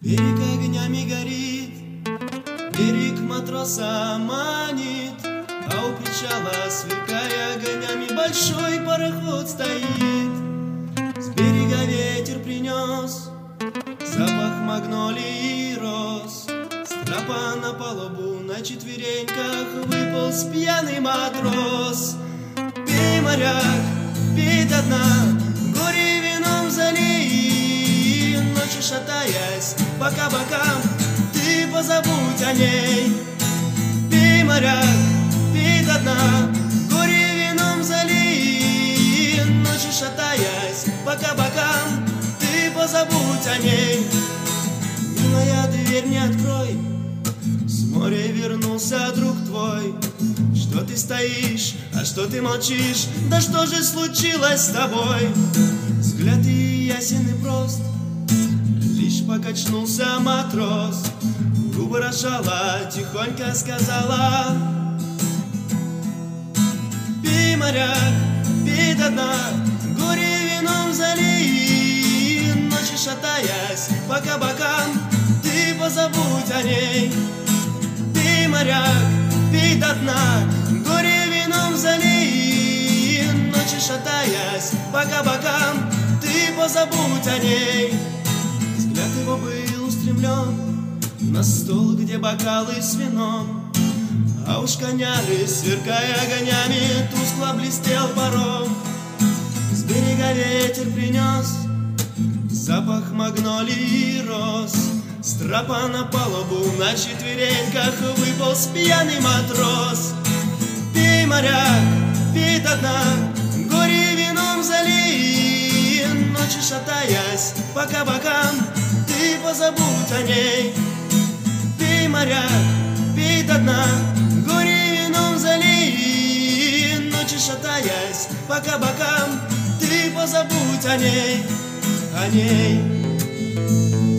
Берег огнями горит, берег матроса манит, а у причала, сверкая огнями, большой пароход стоит. С берега ветер принес запах магнолии и роз. С трапа на палубу на четвереньках выполз пьяный матрос. Пей, моряк, пей до дна, горе вином залей, ночью шатаясь по кабакам, ты позабудь о ней. Пей, моряк, пей до дна, горе вином залей, ночью шатаясь по кабакам, ты позабудь о ней. Милая, дверь не открой, с моря вернулся друг твой. Что ты стоишь, а что ты молчишь, да что же случилось с тобой? Взгляд и ясен и прост, лишь покачнулся матрос. Губы разжала, тихонько сказала: пей, моряк, пей до дна, горе вином залей, ночью шатаясь по кабакам, ты позабудь о ней. Пей, моряк, пей до дна, горе вином залей, ночью шатаясь по кабакам, ты позабудь о ней. Взгляд его был устремлен на стол, где бокалы с вином, а уж коняры, сверкая огнями, тускло блестел паром. С берега ветер принес запах магнолии и роз. С трапа на палубу на четвереньках выполз пьяный матрос. Пей, моряк, пей до дна, горе вином залей, ночью шатаясь по кабакам, ты позабудь о ней. Пей, моряк, пей до дна, горе вином залей, ночью шатаясь по кабакам, ты позабудь о ней, о ней.